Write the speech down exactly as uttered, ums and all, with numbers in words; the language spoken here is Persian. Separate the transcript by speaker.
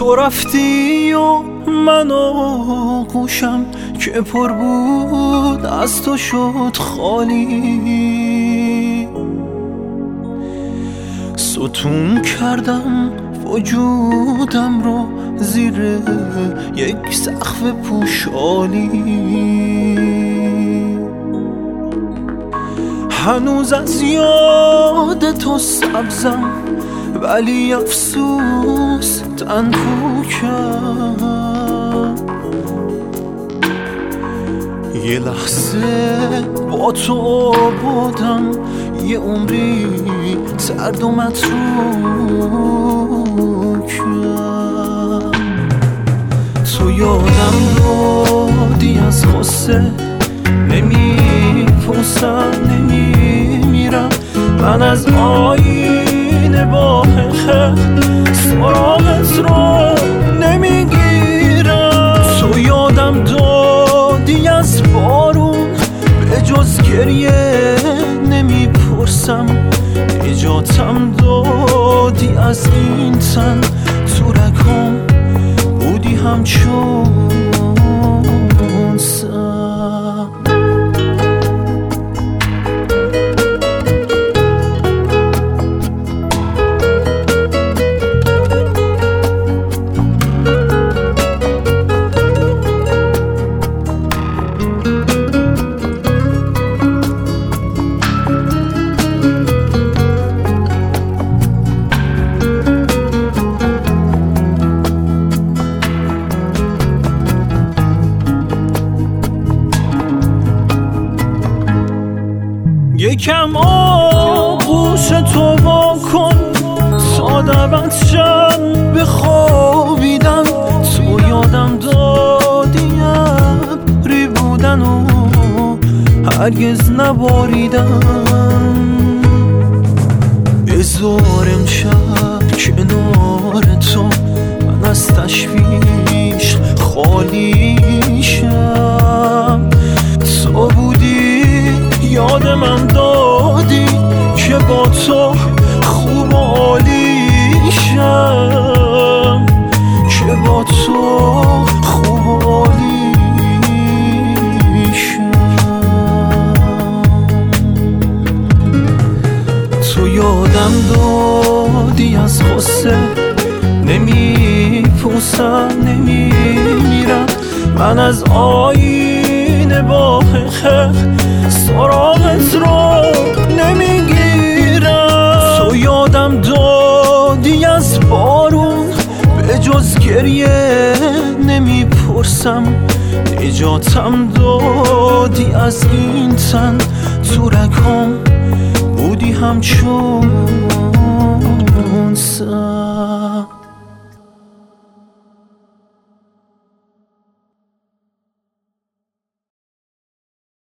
Speaker 1: تو رفتی و من آغوشم که پر بود از تو شد خالی. ستون کردم وجودم رو زیر یک سقف پوشالی. هنوز از یاد تو سبزم ولی افسوس تن پوکم. یه لحظه با تو بودم یه عمری سرد و متروکم. تو یادم دادی از غصه نمیپرسم نمیمیرم. من از آینه با خخ سراغت رو نمیگیرم. تو یادم دادی از بارون به جز گریه نمیپرسم. نجاتم دادی از این تن تو رگام بودی همچون سم. یکم آغوش تو با کن تا دبت شم بخوابیدم. تو یادم دادی ابری بودن و هرگز نباریدم. بذار امشب کنار تو من از تشویش خالیشم. تو بودی یاد من دادی که با تو خوب و عالیشم. که با تو خوب و عالیشم. تو یادم دادی از غصه نمیپرسم نمیمیرم. من از آینه با خخ سراغت رو نمیگیرم. تو یادم دادی از بارون به جز گریه نمیپرسم. نجاتم دادی از این تن تو رگام بودی همچون سم.